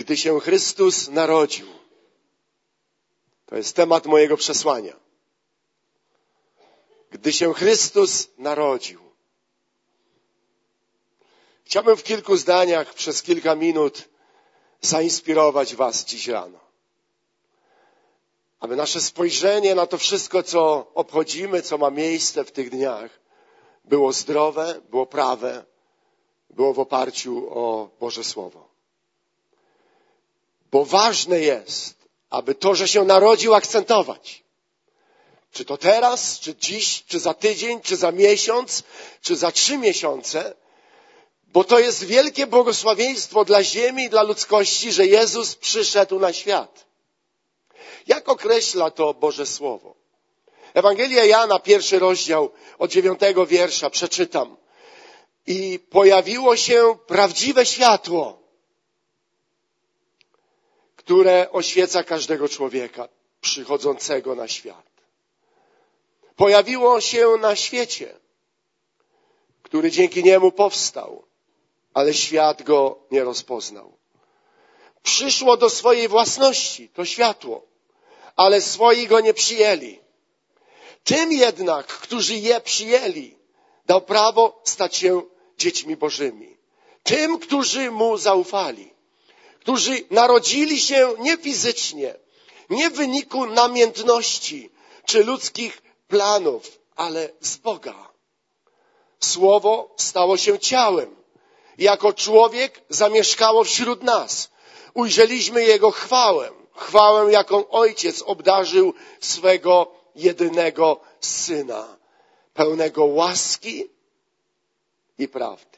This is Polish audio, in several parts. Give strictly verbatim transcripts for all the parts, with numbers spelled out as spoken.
Gdy się Chrystus narodził. To jest temat mojego przesłania. Gdy się Chrystus narodził. Chciałbym w kilku zdaniach przez kilka minut zainspirować was dziś rano. Aby nasze spojrzenie na to wszystko, co obchodzimy, co ma miejsce w tych dniach, było zdrowe, było prawe, było w oparciu o Boże Słowo. Bo ważne jest, aby to, że się narodził, akcentować. Czy to teraz, czy dziś, czy za tydzień, czy za miesiąc, czy za trzy miesiące, bo to jest wielkie błogosławieństwo dla ziemi i dla ludzkości, że Jezus przyszedł na świat. Jak określa to Boże Słowo? Ewangelia Jana, pierwszy rozdział, od dziewiątego wiersza, przeczytam. I pojawiło się prawdziwe światło, które oświeca każdego człowieka przychodzącego na świat. Pojawiło się na świecie, który dzięki niemu powstał, ale świat go nie rozpoznał. Przyszło do swojej własności, to światło, ale swoi go nie przyjęli. Tym jednak, którzy je przyjęli, dał prawo stać się dziećmi Bożymi. Tym, którzy mu zaufali, którzy narodzili się nie fizycznie, nie w wyniku namiętności czy ludzkich planów, ale z Boga. Słowo stało się ciałem. Jako człowiek zamieszkało wśród nas. Ujrzeliśmy Jego chwałę. Chwałę, jaką Ojciec obdarzył swego jedynego Syna. Pełnego łaski i prawdy.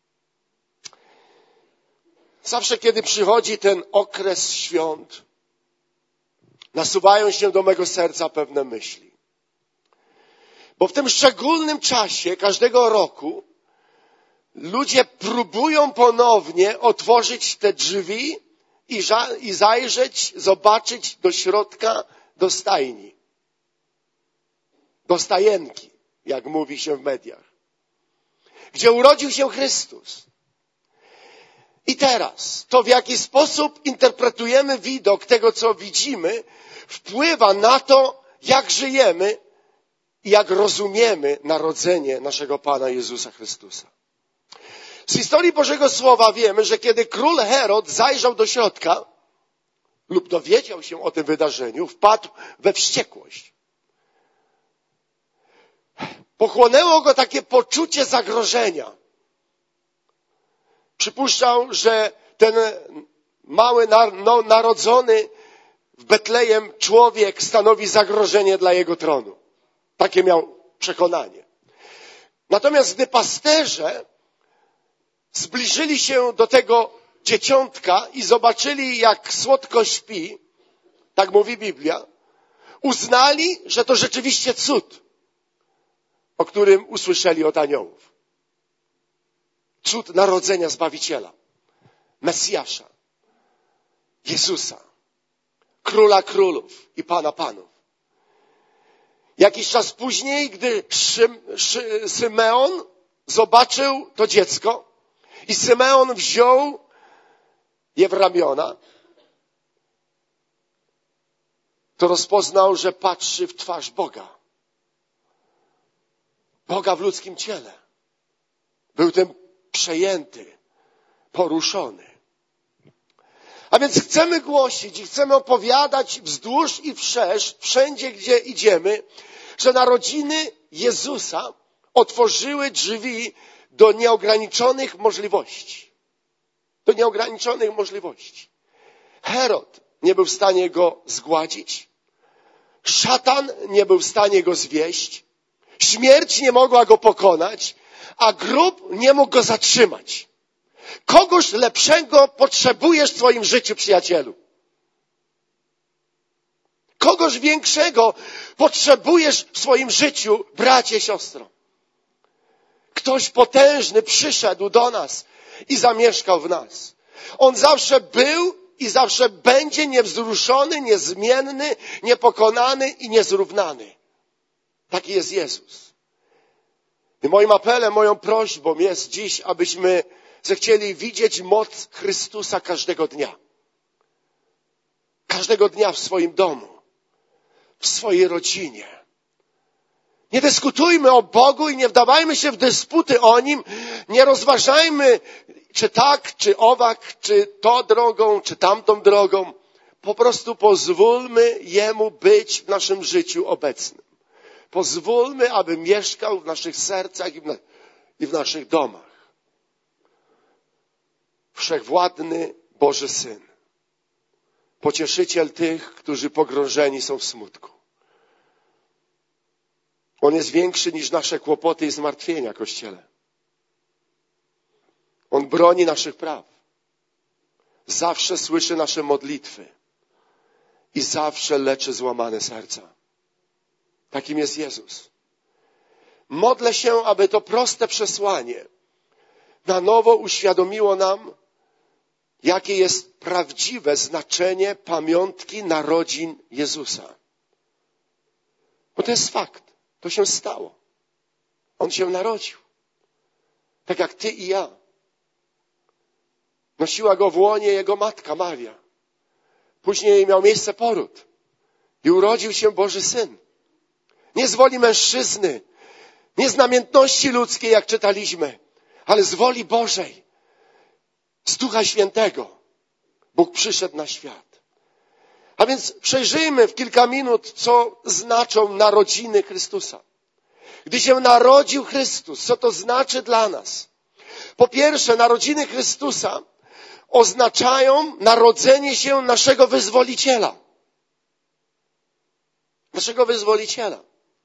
Zawsze, kiedy przychodzi ten okres świąt, nasuwają się do mego serca pewne myśli. Bo w tym szczególnym czasie każdego roku ludzie próbują ponownie otworzyć te drzwi i, ża- i zajrzeć, zobaczyć do środka, do stajni. Do stajenki, jak mówi się w mediach. Gdzie urodził się Chrystus. I teraz to, w jaki sposób interpretujemy widok tego, co widzimy, wpływa na to, jak żyjemy i jak rozumiemy narodzenie naszego Pana Jezusa Chrystusa. Z historii Bożego Słowa wiemy, że kiedy król Herod zajrzał do środka lub dowiedział się o tym wydarzeniu, wpadł we wściekłość. Pochłonęło go takie poczucie zagrożenia. Przypuszczał, że ten mały, no, narodzony w Betlejem człowiek stanowi zagrożenie dla jego tronu. Takie miał przekonanie. Natomiast gdy pasterze zbliżyli się do tego dzieciątka i zobaczyli, jak słodko śpi, tak mówi Biblia, uznali, że to rzeczywiście cud, o którym usłyszeli od aniołów. Cud narodzenia Zbawiciela, Mesjasza, Jezusa, Króla Królów i Pana Panów. Jakiś czas później, gdy Szym, Szy, Symeon zobaczył to dziecko i Symeon wziął je w ramiona, to rozpoznał, że patrzy w twarz Boga. Boga w ludzkim ciele. Był tym przejęty, poruszony. A więc chcemy głosić i chcemy opowiadać wzdłuż i wszerz, wszędzie gdzie idziemy, że narodziny Jezusa otworzyły drzwi do nieograniczonych możliwości. Do nieograniczonych możliwości. Herod nie był w stanie go zgładzić. Szatan nie był w stanie go zwieść. Śmierć nie mogła go pokonać, a grób nie mógł go zatrzymać. Kogoś lepszego potrzebujesz w swoim życiu, przyjacielu. Kogoś większego potrzebujesz w swoim życiu, bracie, siostro. Ktoś potężny przyszedł do nas i zamieszkał w nas. On zawsze był i zawsze będzie niewzruszony, niezmienny, niepokonany i niezrównany. Taki jest Jezus. I moim apelem, moją prośbą jest dziś, abyśmy zechcieli widzieć moc Chrystusa każdego dnia. każdego dnia w swoim domu, w swojej rodzinie. Nie dyskutujmy o Bogu i nie wdawajmy się w dysputy o Nim. Nie rozważajmy, czy tak, czy owak, czy to drogą, czy tamtą drogą. Po prostu pozwólmy Jemu być w naszym życiu obecnym. Pozwólmy, aby mieszkał w naszych sercach i w, na, i w naszych domach. Wszechwładny Boży Syn. Pocieszyciel tych, którzy pogrążeni są w smutku. On jest większy niż nasze kłopoty i zmartwienia, Kościele. On broni naszych praw. Zawsze słyszy nasze modlitwy. I zawsze leczy złamane serca. Takim jest Jezus. Modlę się, aby to proste przesłanie na nowo uświadomiło nam, jakie jest prawdziwe znaczenie pamiątki narodzin Jezusa. Bo to jest fakt. To się stało. On się narodził. Tak jak ty i ja. Nosiła go w łonie jego matka Maria. Później miał miejsce poród. I urodził się Boży Syn. Nie z woli mężczyzny, nie z namiętności ludzkiej, jak czytaliśmy, ale z woli Bożej. Z Ducha Świętego. Bóg przyszedł na świat. A więc przejrzyjmy w kilka minut, co znaczą narodziny Chrystusa. Gdy się narodził Chrystus, co to znaczy dla nas? Po pierwsze, narodziny Chrystusa oznaczają narodzenie się naszego Wyzwoliciela. Naszego Wyzwoliciela.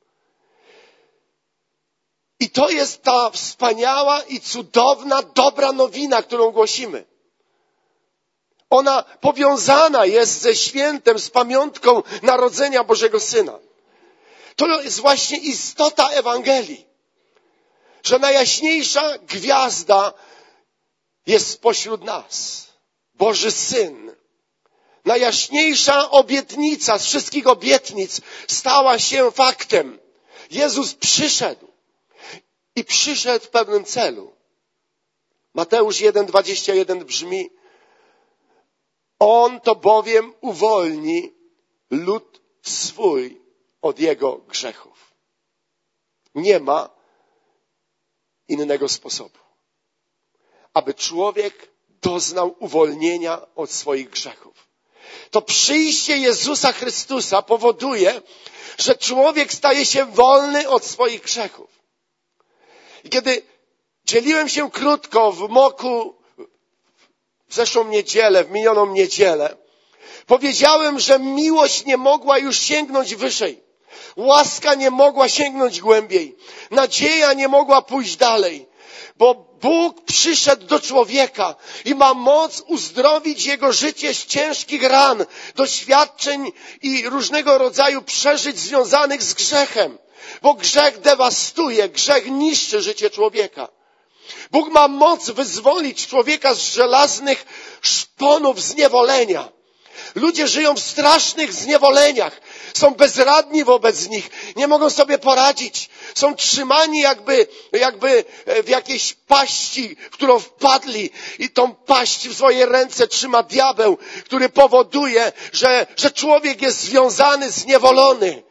I to jest ta wspaniała i cudowna, dobra nowina, którą głosimy. Ona powiązana jest ze świętem, z pamiątką narodzenia Bożego Syna. To jest właśnie istota Ewangelii. Że najjaśniejsza gwiazda jest spośród nas. Boży Syn. Najjaśniejsza obietnica z wszystkich obietnic stała się faktem. Jezus przyszedł. I przyszedł w pewnym celu. Mateusz jeden, dwadzieścia jeden brzmi: On to bowiem uwolni lud swój od jego grzechów. Nie ma innego sposobu, aby człowiek doznał uwolnienia od swoich grzechów. To przyjście Jezusa Chrystusa powoduje, że człowiek staje się wolny od swoich grzechów. I kiedy dzieliłem się krótko w Moku w zeszłą niedzielę, w minioną niedzielę, powiedziałem, że miłość nie mogła już sięgnąć wyżej. Łaska nie mogła sięgnąć głębiej. Nadzieja nie mogła pójść dalej. Bo Bóg przyszedł do człowieka i ma moc uzdrowić jego życie z ciężkich ran, doświadczeń i różnego rodzaju przeżyć związanych z grzechem. Bo grzech dewastuje, grzech niszczy życie człowieka. Bóg ma moc wyzwolić człowieka z żelaznych szponów zniewolenia. Ludzie żyją w strasznych zniewoleniach. Są bezradni wobec nich. Nie mogą sobie poradzić. Są trzymani jakby, jakby w jakiejś paści, w którą wpadli. I tą paść w swoje ręce trzyma diabeł, który powoduje, że, że człowiek jest związany, zniewolony.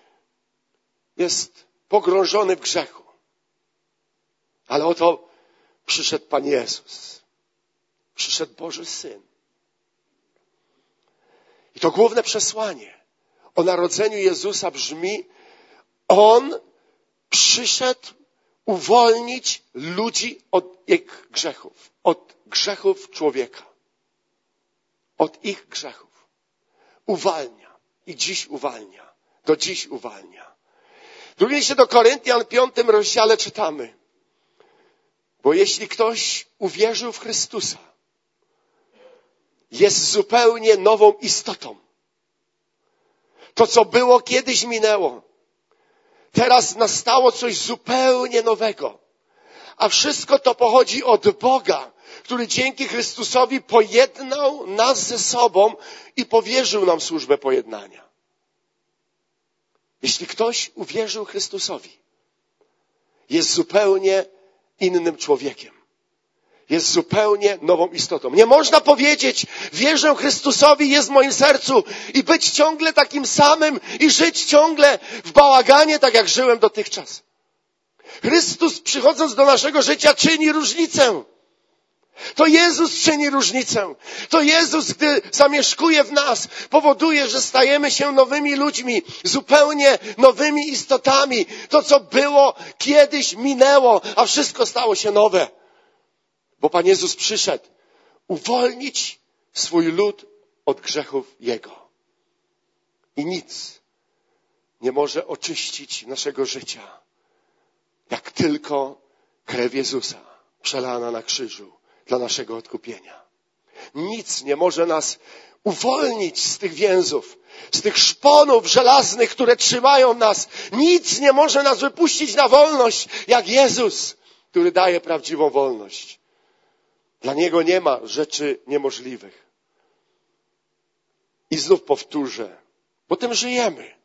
Jest pogrążony w grzechu. Ale oto przyszedł Pan Jezus. Przyszedł Boży Syn. I to główne przesłanie o narodzeniu Jezusa brzmi: On przyszedł uwolnić ludzi od ich grzechów. Od grzechów człowieka. Od ich grzechów. Uwalnia. I dziś uwalnia. Do dziś uwalnia. W drugim liście do Koryntian, piątym rozdziale czytamy: Bo jeśli ktoś uwierzył w Chrystusa, jest zupełnie nową istotą. To, co było kiedyś, minęło. Teraz nastało coś zupełnie nowego. A wszystko to pochodzi od Boga, który dzięki Chrystusowi pojednał nas ze sobą i powierzył nam służbę pojednania. Jeśli ktoś uwierzył Chrystusowi, jest zupełnie innym człowiekiem. jest zupełnie nową istotą. Nie można powiedzieć, wierzę Chrystusowi, jest w moim sercu i być ciągle takim samym i żyć ciągle w bałaganie, tak jak żyłem dotychczas. Chrystus, przychodząc do naszego życia, czyni różnicę. To Jezus czyni różnicę. To Jezus, gdy zamieszkuje w nas, powoduje, że stajemy się nowymi ludźmi, zupełnie nowymi istotami. To, co było kiedyś, minęło, a wszystko stało się nowe. Bo Pan Jezus przyszedł uwolnić swój lud od grzechów Jego. I nic nie może oczyścić naszego życia, jak tylko krew Jezusa przelana na krzyżu dla naszego odkupienia. Nic nie może nas uwolnić z tych więzów, z tych szponów żelaznych, które trzymają nas. Nic nie może nas wypuścić na wolność, jak Jezus, który daje prawdziwą wolność. Dla Niego nie ma rzeczy niemożliwych. I znów powtórzę, bo tym żyjemy.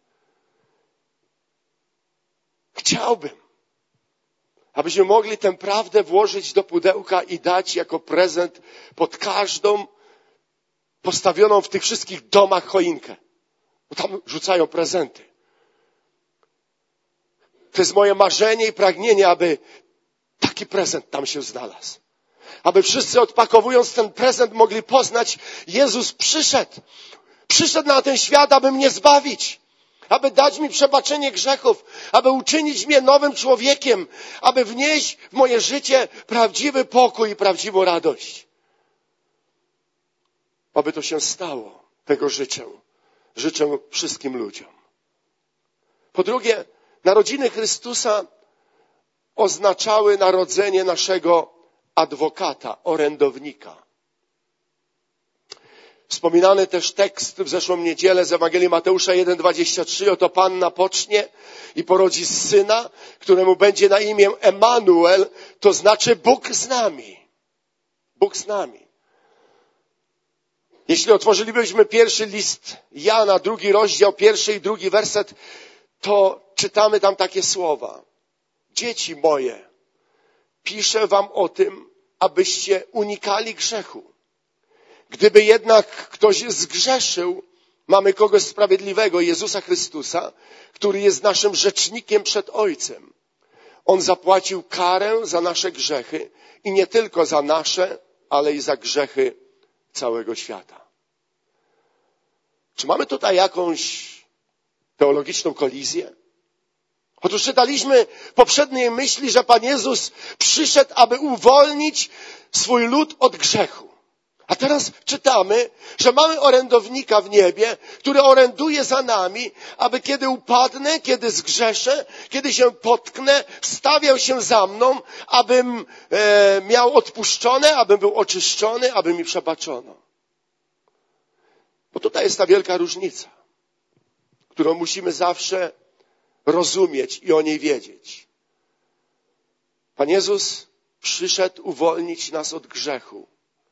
Chciałbym, abyśmy mogli tę prawdę włożyć do pudełka i dać jako prezent pod każdą postawioną w tych wszystkich domach choinkę. Bo tam rzucają prezenty. To jest moje marzenie i pragnienie, aby taki prezent tam się znalazł. Aby wszyscy odpakowując ten prezent mogli poznać, Jezus przyszedł. Przyszedł na ten świat, aby mnie zbawić. Aby dać mi przebaczenie grzechów, aby uczynić mnie nowym człowiekiem, aby wnieść w moje życie prawdziwy pokój i prawdziwą radość. Aby to się stało, tego życzę. Życzę wszystkim ludziom. Po drugie, narodziny Chrystusa oznaczały narodzenie naszego adwokata, orędownika. Wspominany też tekst w zeszłą niedzielę z Ewangelii Mateusza jeden dwadzieścia trzy. Oto Panna pocznie i porodzi syna, któremu będzie na imię Emanuel, to znaczy Bóg z nami. Bóg z nami. Jeśli otworzylibyśmy pierwszy list Jana, drugi rozdział, pierwszy i drugi werset, to czytamy tam takie słowa. Dzieci moje, piszę wam o tym, abyście unikali grzechu. Gdyby jednak ktoś zgrzeszył, mamy kogoś sprawiedliwego, Jezusa Chrystusa, który jest naszym rzecznikiem przed Ojcem. On zapłacił karę za nasze grzechy i nie tylko za nasze, ale i za grzechy całego świata. Czy mamy tutaj jakąś teologiczną kolizję? Otóż czytaliśmy w poprzedniej myśli, że Pan Jezus przyszedł, aby uwolnić swój lud od grzechu. A teraz czytamy, że mamy orędownika w niebie, który oręduje za nami, aby kiedy upadnę, kiedy zgrzeszę, kiedy się potknę, wstawiał się za mną, abym e, miał odpuszczone, abym był oczyszczony, aby mi przebaczono. Bo tutaj jest ta wielka różnica, którą musimy zawsze rozumieć i o niej wiedzieć. Pan Jezus przyszedł uwolnić nas od grzechu.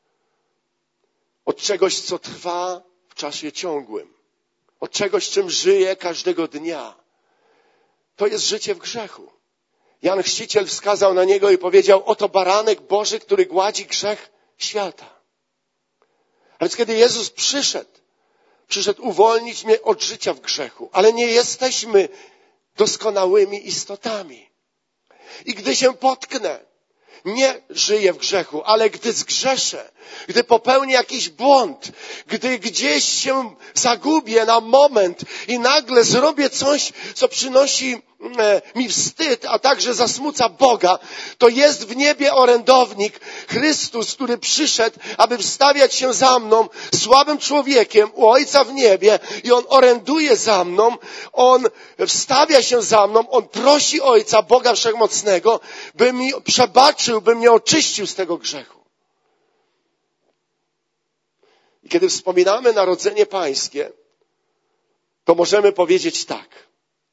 Od czegoś, co trwa w czasie ciągłym. Od czegoś, czym żyję każdego dnia. To jest życie w grzechu. Jan Chrzciciel wskazał na niego i powiedział, oto baranek Boży, który gładzi grzech świata. A więc kiedy Jezus przyszedł, przyszedł uwolnić mnie od życia w grzechu. Ale nie jesteśmy doskonałymi istotami. I gdy się potknę, nie żyję w grzechu, ale gdy zgrzeszę, gdy popełnię jakiś błąd, gdy gdzieś się zagubię na moment i nagle zrobię coś, co przynosi mi wstyd, a także zasmuca Boga, to jest w niebie orędownik, Chrystus, który przyszedł, aby wstawiać się za mną, słabym człowiekiem u Ojca w niebie i On oręduje za mną, On wstawia się za mną, On prosi Ojca, Boga Wszechmocnego, by mi przebaczył, by mnie oczyścił z tego grzechu. I kiedy wspominamy Narodzenie Pańskie, to możemy powiedzieć tak.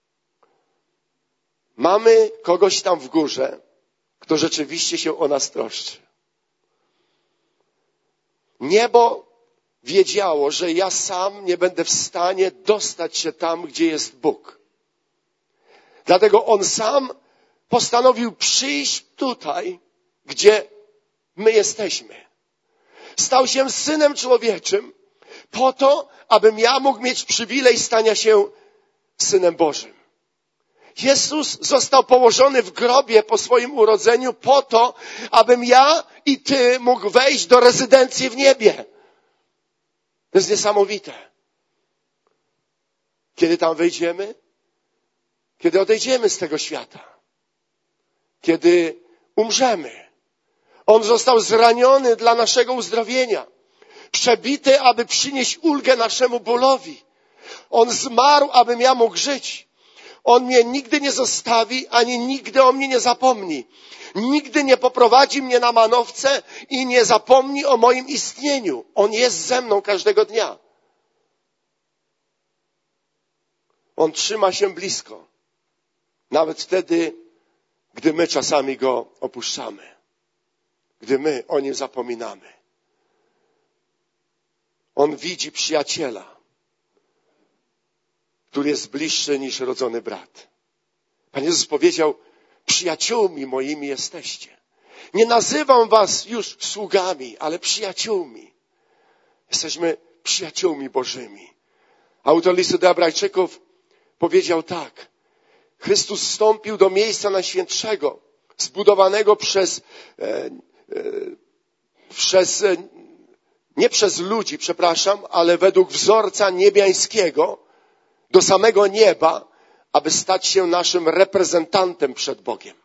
Mamy kogoś tam w górze, kto rzeczywiście się o nas troszczy. Niebo wiedziało, że ja sam nie będę w stanie dostać się tam, gdzie jest Bóg. Dlatego On sam postanowił przyjść tutaj, gdzie my jesteśmy. Stał się Synem Człowieczym po to, abym ja mógł mieć przywilej stania się Synem Bożym. Jezus został położony w grobie po swoim urodzeniu po to, abym ja i ty mógł wejść do rezydencji w niebie. To jest niesamowite. Kiedy tam wejdziemy? Kiedy odejdziemy z tego świata. Kiedy umrzemy. On został zraniony dla naszego uzdrowienia. Przebity, aby przynieść ulgę naszemu bólowi. On zmarł, abym ja mógł żyć. On mnie nigdy nie zostawi, ani nigdy o mnie nie zapomni. Nigdy nie poprowadzi mnie na manowce i nie zapomni o moim istnieniu. On jest ze mną każdego dnia. On trzyma się blisko. Nawet wtedy, gdy my czasami Go opuszczamy. Gdy my o Nim zapominamy. On widzi przyjaciela, który jest bliższy niż rodzony brat. Pan Jezus powiedział, przyjaciółmi moimi jesteście. Nie nazywam was już sługami, ale przyjaciółmi. Jesteśmy przyjaciółmi Bożymi. Autor listu do Hebrajczyków powiedział tak. Chrystus wstąpił do miejsca najświętszego, zbudowanego przez, e, e, przez e, nie przez ludzi, przepraszam, ale według wzorca niebiańskiego, do samego nieba, aby stać się naszym reprezentantem przed Bogiem.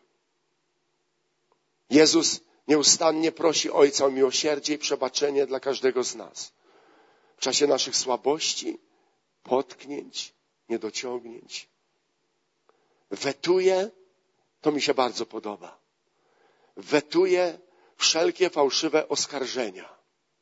Jezus nieustannie prosi Ojca o miłosierdzie i przebaczenie dla każdego z nas. W czasie naszych słabości, potknięć, niedociągnięć. Wetuje, to mi się bardzo podoba, wetuje wszelkie fałszywe oskarżenia,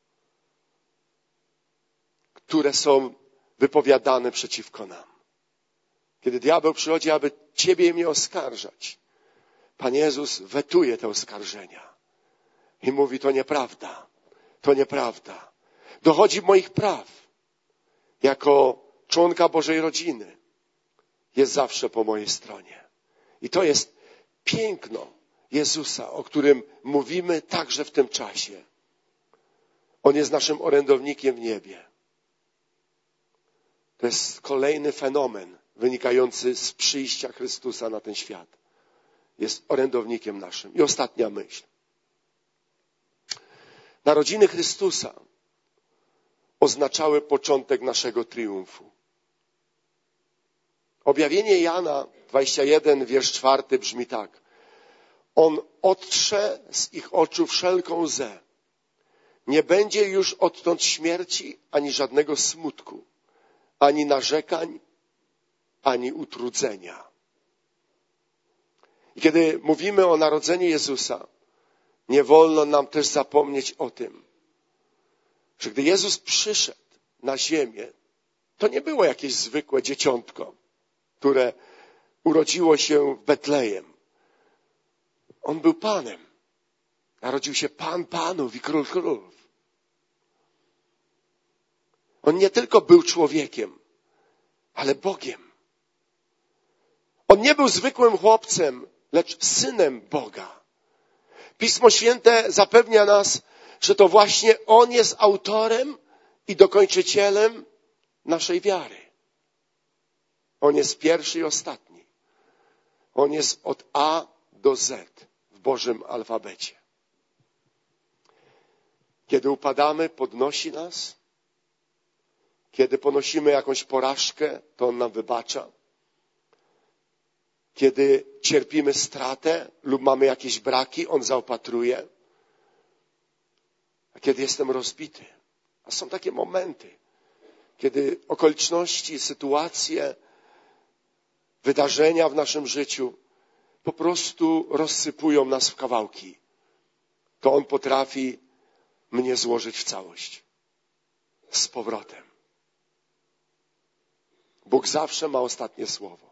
które są wypowiadane przeciwko nam. Kiedy diabeł przychodzi, aby ciebie i mnie oskarżać, Pan Jezus wetuje te oskarżenia i mówi, to nieprawda, to nieprawda. Dochodzi moich praw. Jako członka Bożej rodziny jest zawsze po mojej stronie. I to jest piękno Jezusa, o którym mówimy także w tym czasie. On jest naszym orędownikiem w niebie. To jest kolejny fenomen wynikający z przyjścia Chrystusa na ten świat. Jest orędownikiem naszym. I ostatnia myśl. Narodziny Chrystusa oznaczały początek naszego triumfu. Objawienie Jana dwadzieścia jeden, wiersz czwarty brzmi tak. On otrze z ich oczu wszelką łzę. Nie będzie już odtąd śmierci, ani żadnego smutku, ani narzekań, ani utrudzenia. I kiedy mówimy o narodzeniu Jezusa, nie wolno nam też zapomnieć o tym, że gdy Jezus przyszedł na ziemię, to nie było jakieś zwykłe dzieciątko, które urodziło się w Betlejem. On był Panem. Narodził się Pan Panów i Król Królów. On nie tylko był człowiekiem, ale Bogiem. On nie był zwykłym chłopcem, lecz Synem Boga. Pismo Święte zapewnia nas, że to właśnie On jest autorem i dokończycielem naszej wiary. On jest pierwszy i ostatni. On jest od A do Z w Bożym alfabecie. Kiedy upadamy, podnosi nas. Kiedy ponosimy jakąś porażkę, to On nam wybacza. Kiedy cierpimy stratę lub mamy jakieś braki, On zaopatruje. A kiedy jestem rozbity, a są takie momenty, kiedy okoliczności, sytuacje, wydarzenia w naszym życiu po prostu rozsypują nas w kawałki, to On potrafi mnie złożyć w całość. Z powrotem. Bóg zawsze ma ostatnie słowo.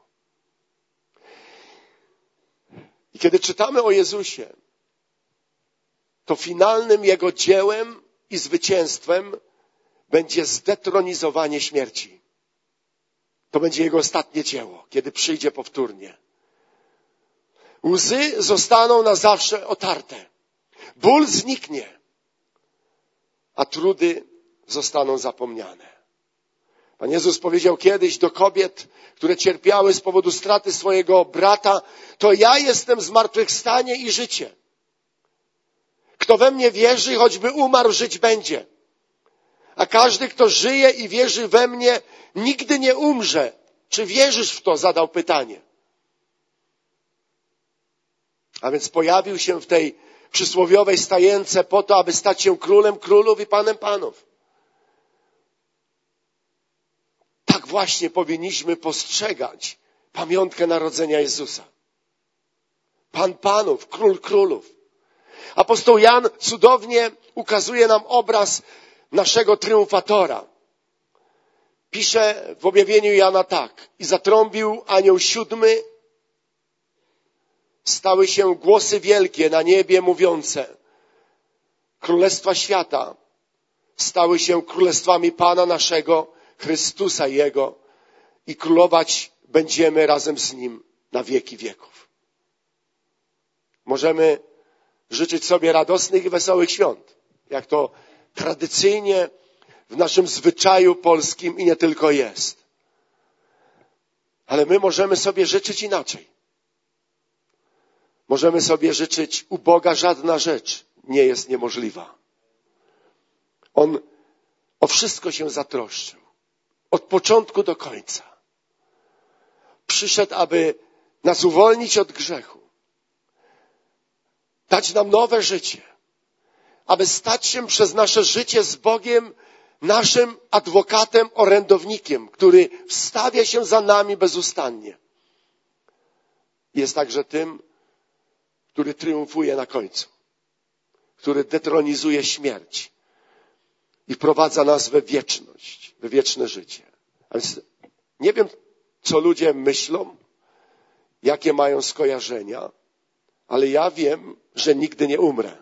I kiedy czytamy o Jezusie, to finalnym Jego dziełem i zwycięstwem będzie zdetronizowanie śmierci. To będzie Jego ostatnie dzieło, kiedy przyjdzie powtórnie. Łzy zostaną na zawsze otarte. Ból zniknie, a trudy zostaną zapomniane. Pan Jezus powiedział kiedyś do kobiet, które cierpiały z powodu straty swojego brata, to ja jestem zmartwychwstanie i życie. Kto we mnie wierzy, choćby umarł, żyć będzie. A każdy, kto żyje i wierzy we mnie, nigdy nie umrze. Czy wierzysz w to? Zadał pytanie. A więc pojawił się w tej przysłowiowej stajence po to, aby stać się królem królów i panem panów. Tak właśnie powinniśmy postrzegać pamiątkę narodzenia Jezusa. Pan panów, król królów. Apostoł Jan cudownie ukazuje nam obraz naszego triumfatora. Pisze w objawieniu Jana tak. I zatrąbił anioł siódmy. Stały się głosy wielkie na niebie mówiące. Królestwa świata stały się królestwami Pana naszego, Chrystusa Jego i królować będziemy razem z Nim na wieki wieków. Możemy życzyć sobie radosnych i wesołych świąt, jak to tradycyjnie w naszym zwyczaju polskim i nie tylko jest. Ale my możemy sobie życzyć inaczej. Możemy sobie życzyć, u Boga żadna rzecz nie jest niemożliwa. On o wszystko się zatroszczył. Od początku do końca. Przyszedł, aby nas uwolnić od grzechu. Dać nam nowe życie. Aby stać się przez nasze życie z Bogiem naszym adwokatem, orędownikiem, który wstawia się za nami bezustannie. Jest także tym, który triumfuje na końcu. Który detronizuje śmierć i wprowadza nas we wieczność, we wieczne życie. A więc nie wiem, co ludzie myślą, jakie mają skojarzenia, ale ja wiem, że nigdy nie umrę.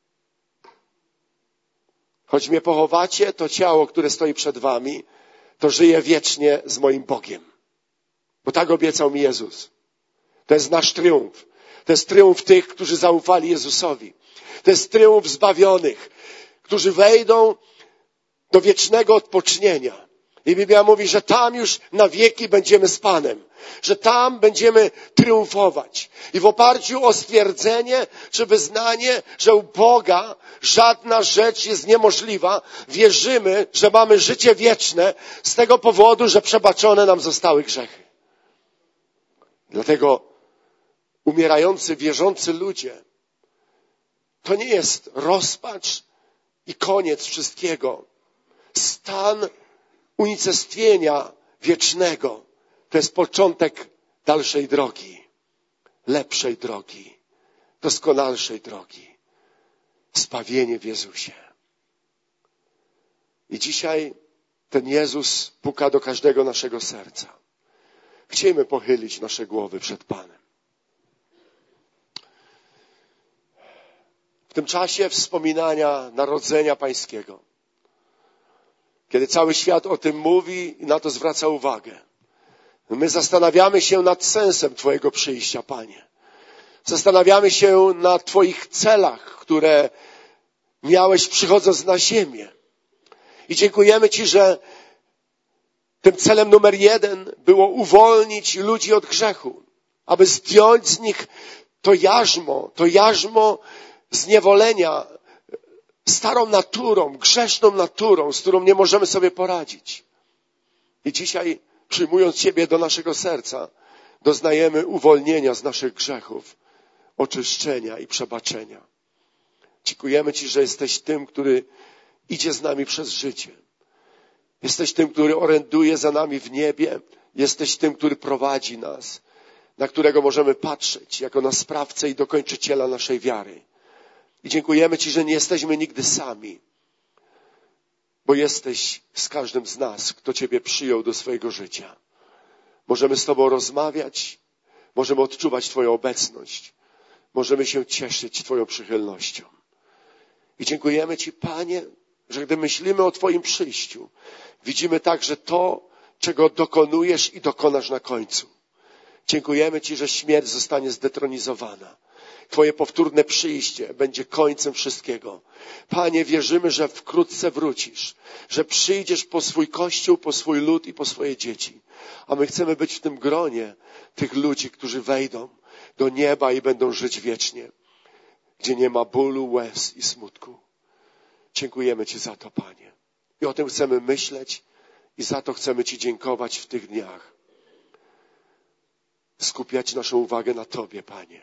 Choć mnie pochowacie, to ciało, które stoi przed wami, to żyje wiecznie z moim Bogiem. Bo tak obiecał mi Jezus. To jest nasz triumf. To jest triumf tych, którzy zaufali Jezusowi. To jest triumf zbawionych, którzy wejdą do wiecznego odpocznienia. I Biblia mówi, że tam już na wieki będziemy z Panem. Że tam będziemy triumfować. I w oparciu o stwierdzenie czy wyznanie, że u Boga żadna rzecz jest niemożliwa, wierzymy, że mamy życie wieczne z tego powodu, że przebaczone nam zostały grzechy. Dlatego umierający, wierzący ludzie to nie jest rozpacz i koniec wszystkiego. Stan unicestwienia wiecznego to jest początek dalszej drogi, lepszej drogi, doskonalszej drogi. Zbawienie w Jezusie. I dzisiaj ten Jezus puka do każdego naszego serca. Chciejmy pochylić nasze głowy przed Panem. W tym czasie wspominania Narodzenia Pańskiego, kiedy cały świat o tym mówi i na to zwraca uwagę, my zastanawiamy się nad sensem Twojego przyjścia, Panie. Zastanawiamy się nad Twoich celach, które miałeś przychodząc na ziemię. I dziękujemy Ci, że tym celem numer jeden było uwolnić ludzi od grzechu, aby zdjąć z nich to jarzmo, to jarzmo zniewolenia starą naturą, grzeszną naturą, z którą nie możemy sobie poradzić. I dzisiaj, przyjmując Ciebie do naszego serca, doznajemy uwolnienia z naszych grzechów, oczyszczenia i przebaczenia. Dziękujemy Ci, że jesteś tym, który idzie z nami przez życie. Jesteś tym, który oręduje za nami w niebie. Jesteś tym, który prowadzi nas, na którego możemy patrzeć jako na sprawcę i dokończyciela naszej wiary. I dziękujemy Ci, że nie jesteśmy nigdy sami, bo jesteś z każdym z nas, kto Ciebie przyjął do swojego życia. Możemy z Tobą rozmawiać, możemy odczuwać Twoją obecność, możemy się cieszyć Twoją przychylnością. I dziękujemy Ci, Panie, że gdy myślimy o Twoim przyjściu, widzimy także to, czego dokonujesz i dokonasz na końcu. Dziękujemy Ci, że śmierć zostanie zdetronizowana. Twoje powtórne przyjście będzie końcem wszystkiego. Panie, wierzymy, że wkrótce wrócisz, że przyjdziesz po swój Kościół, po swój lud i po swoje dzieci. A my chcemy być w tym gronie tych ludzi, którzy wejdą do nieba i będą żyć wiecznie, gdzie nie ma bólu, łez i smutku. Dziękujemy Ci za to, Panie. I o tym chcemy myśleć i za to chcemy Ci dziękować w tych dniach. Skupiać naszą uwagę na Tobie, Panie.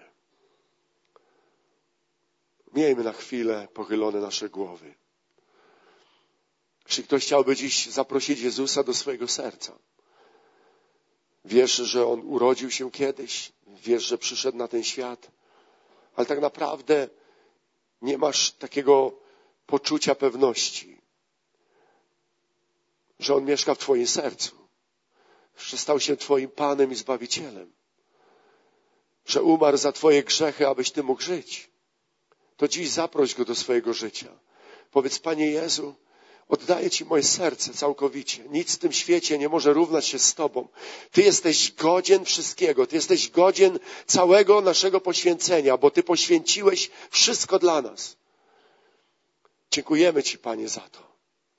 Miejmy na chwilę pochylone nasze głowy. Jeśli ktoś chciałby dziś zaprosić Jezusa do swojego serca, wiesz, że On urodził się kiedyś, wiesz, że przyszedł na ten świat, ale tak naprawdę nie masz takiego poczucia pewności, że On mieszka w Twoim sercu, że stał się Twoim Panem i Zbawicielem, że umarł za Twoje grzechy, abyś Ty mógł żyć. To dziś zaproś Go do swojego życia. Powiedz: Panie Jezu, oddaję Ci moje serce całkowicie. Nic w tym świecie nie może równać się z Tobą. Ty jesteś godzien wszystkiego. Ty jesteś godzien całego naszego poświęcenia, bo Ty poświęciłeś wszystko dla nas. Dziękujemy Ci, Panie, za to.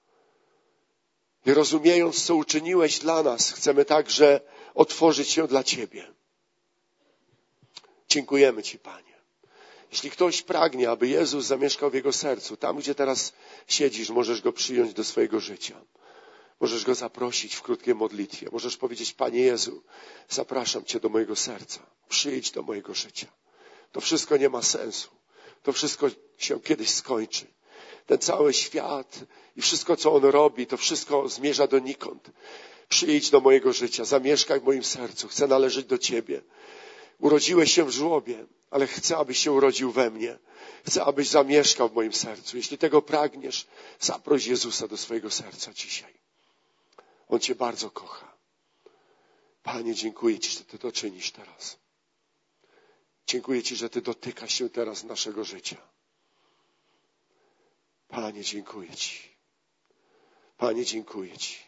I rozumiejąc, co uczyniłeś dla nas, chcemy także otworzyć się dla Ciebie. Dziękujemy Ci, Panie. Jeśli ktoś pragnie, aby Jezus zamieszkał w jego sercu, tam gdzie teraz siedzisz, możesz Go przyjąć do swojego życia. Możesz Go zaprosić w krótkiej modlitwie. Możesz powiedzieć: Panie Jezu, zapraszam Cię do mojego serca. Przyjdź do mojego życia. To wszystko nie ma sensu. To wszystko się kiedyś skończy. Ten cały świat i wszystko, co on robi, to wszystko zmierza donikąd. Przyjdź do mojego życia, zamieszkaj w moim sercu. Chcę należeć do Ciebie. Urodziłeś się w żłobie, ale chcę, abyś się urodził we mnie. Chcę, abyś zamieszkał w moim sercu. Jeśli tego pragniesz, zaproś Jezusa do swojego serca dzisiaj. On Cię bardzo kocha. Panie, dziękuję Ci, że Ty to czynisz teraz. Dziękuję Ci, że Ty dotykasz się teraz naszego życia. Panie, dziękuję Ci. Panie, dziękuję Ci.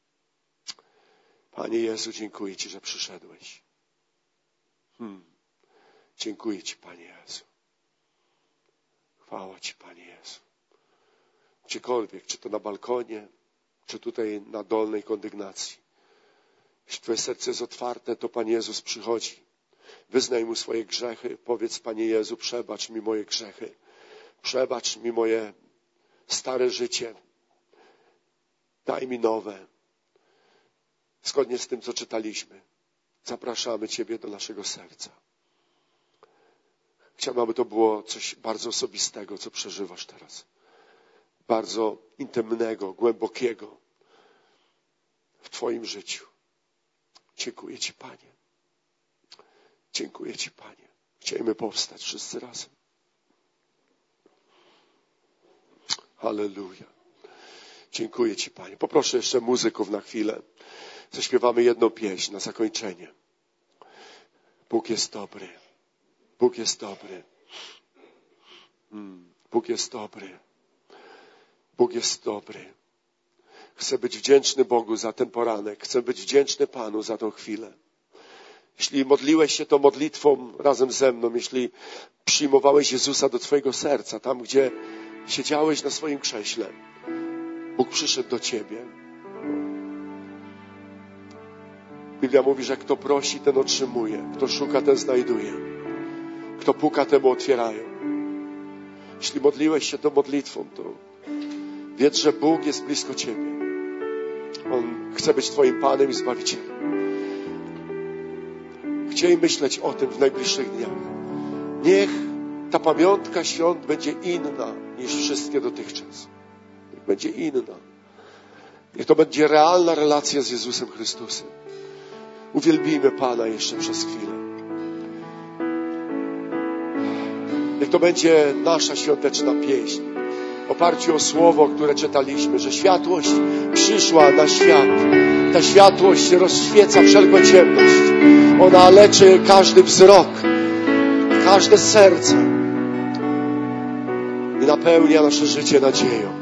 Panie Jezu, dziękuję Ci, że przyszedłeś. Hmm. Dziękuję Ci, Panie Jezu. Chwała Ci, Panie Jezu. Gdziekolwiek, czy to na balkonie, czy tutaj na dolnej kondygnacji. Jeśli Twoje serce jest otwarte, to Pan Jezus przychodzi. Wyznaj Mu swoje grzechy. Powiedz: Panie Jezu, przebacz mi moje grzechy. Przebacz mi moje stare życie. Daj mi nowe. Zgodnie z tym, co czytaliśmy. Zapraszamy Ciebie do naszego serca. Chciałbym, aby to było coś bardzo osobistego, co przeżywasz teraz. Bardzo intymnego, głębokiego w Twoim życiu. Dziękuję Ci, Panie. Dziękuję Ci, Panie. Chcielibyśmy powstać wszyscy razem. Halleluja. Dziękuję Ci, Panie. Poproszę jeszcze muzyków na chwilę. Zaśpiewamy jedną pieśń na zakończenie. Bóg jest dobry. Bóg jest dobry. Hmm. Bóg jest dobry. Bóg jest dobry. Chcę być wdzięczny Bogu za ten poranek. Chcę być wdzięczny Panu za tą chwilę. Jeśli modliłeś się tą modlitwą razem ze mną, jeśli przyjmowałeś Jezusa do Twojego serca, tam gdzie siedziałeś na swoim krześle, Bóg przyszedł do Ciebie. Biblia mówi, że kto prosi, ten otrzymuje. Kto szuka, ten znajduje. Kto puka, temu otwierają. Jeśli modliłeś się tą modlitwą, to wiedz, że Bóg jest blisko Ciebie. On chce być Twoim Panem i Zbawicielem. Chcieli myśleć o tym w najbliższych dniach. Niech ta pamiątka świąt będzie inna niż wszystkie dotychczas. Niech będzie inna. Niech to będzie realna relacja z Jezusem Chrystusem. Uwielbijmy Pana jeszcze przez chwilę. Niech to będzie nasza świąteczna pieśń. W oparciu o słowo, które czytaliśmy, że światłość przyszła na świat. Ta światłość rozświeca wszelką ciemność. Ona leczy każdy wzrok, każde serce i napełnia nasze życie nadzieją.